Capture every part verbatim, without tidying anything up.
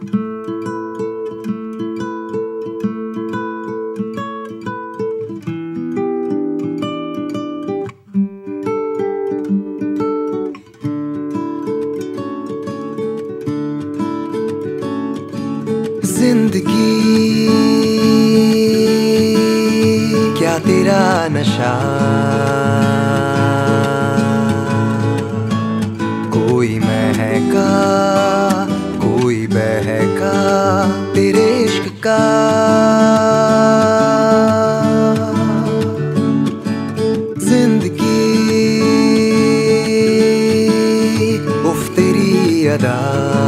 जिंदगी क्या तेरा नशा, कोई महका कोई बहका तेरे इश्क का। जिंदगी उफ तेरी अदा,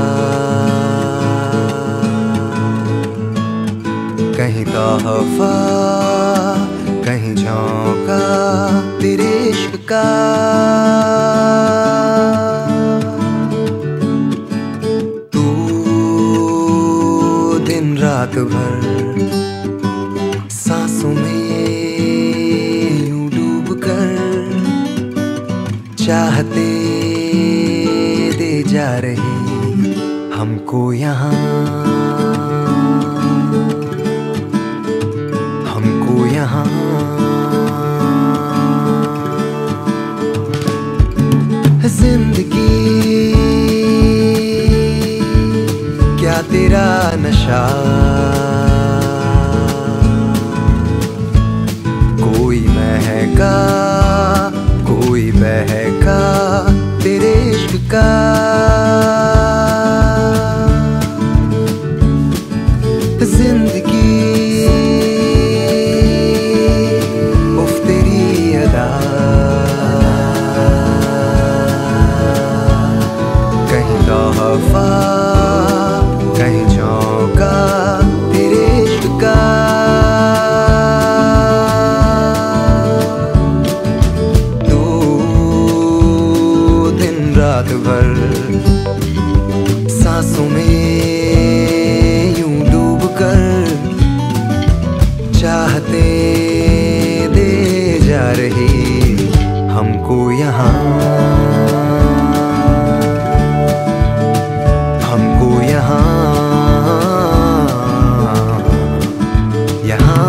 कहीं तोहफा कहीं झोंका तेरे इश्क का। तू दिन रात भर सांसों में यूं डूब कर चाहते दे जा रही हमको यहाँ, हमको यहाँ। जिंदगी क्या तेरा नशा, कोई महका कोई बहका तेरे इश्क का। जिंदगी तोहफा कहीं झोंका तेरे इश्क का। तू दिन रात भर सांसों में यूं डूब कर चाहते दे जा रही हमको यहाँ, हमको यहाँ यहाँ।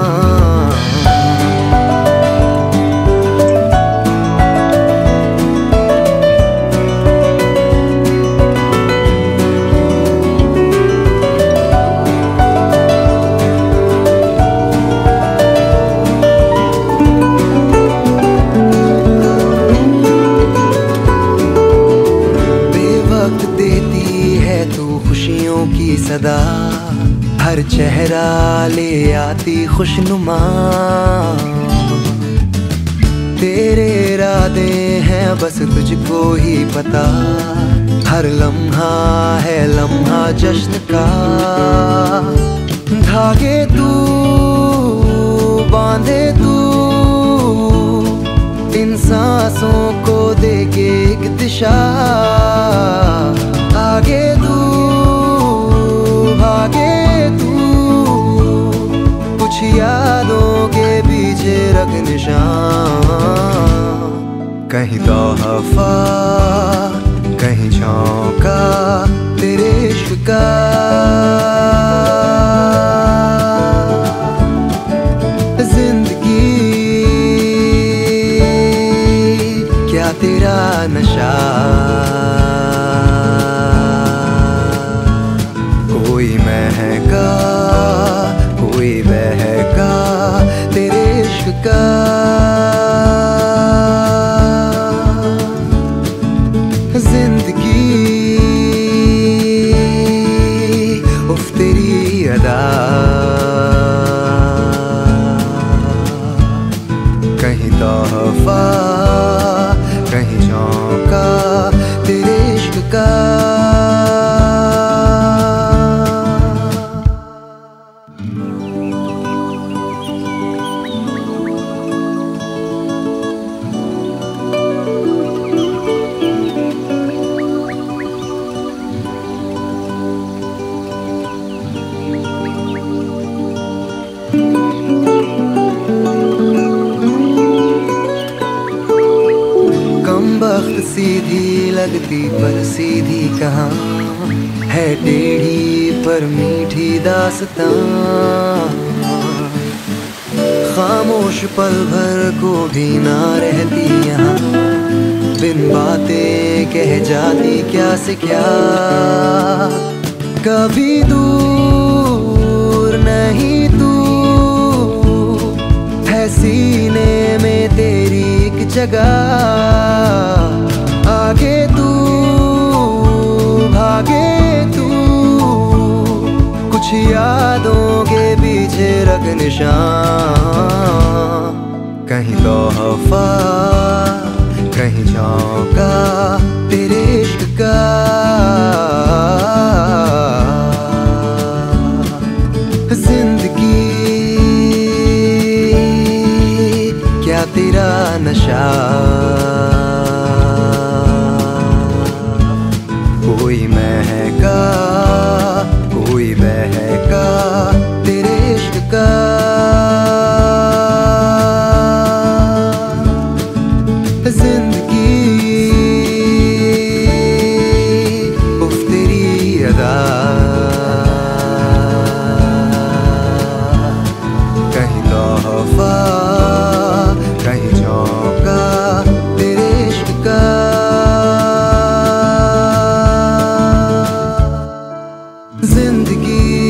बेवक्त देती है तू खुशियों की सदा, हर चेहरा ले आती खुशनुमा। तेरे इरादे हैं बस तुझको ही पता, हर लम्हा है लम्हा जश्न का। धागे तू बांधे तू इन सांसों को देके एक दिशा, आगे तू भागे तू कुछ यादों के पीछे रख निशान। कहीं तोहफा कहीं झोंका तेरे इश्क का। जिंदगी क्या तेरा नशा, कोई महका कोई बहका तेरे इश्क का। जिंदगी उफ तेरी अदा, कहीं तोहफा कहीं झोंका तेरे इश्क का। वक्त सीधी लगती पर सीधी कहाँ है, टेढ़ी पर मीठी दास्तां, खामोश पल भर को भी ना रहती यहाँ, बिन बातें कह जाती क्या से क्या। कभी दूर नहीं तू है सीने में तेरी एक जगह, आगे तू भागे तू कुछ यादों के पीछे रख निशान। कहीं तोहफा कहीं झोंका तेरे इश्क का, जिंदगी क्या तेरा नशा। कोई महका कोई बहका तेरे इश्क का, जिंदगी उफ तेरी अदा। कहीं तोहफा कहीं झोंका तेरे इश्क का, जिंदगी